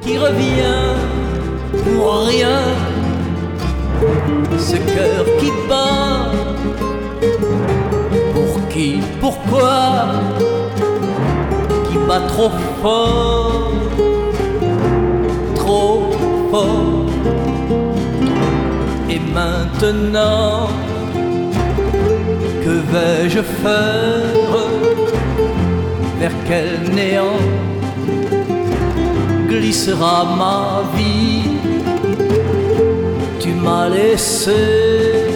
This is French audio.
qui revient pour rien, ce cœur qui bat, pour qui, pourquoi, qui bat trop fort, trop fort. Et maintenant, que vais-je faire? Vers quel néant glissera ma vie? Tu m'as laissé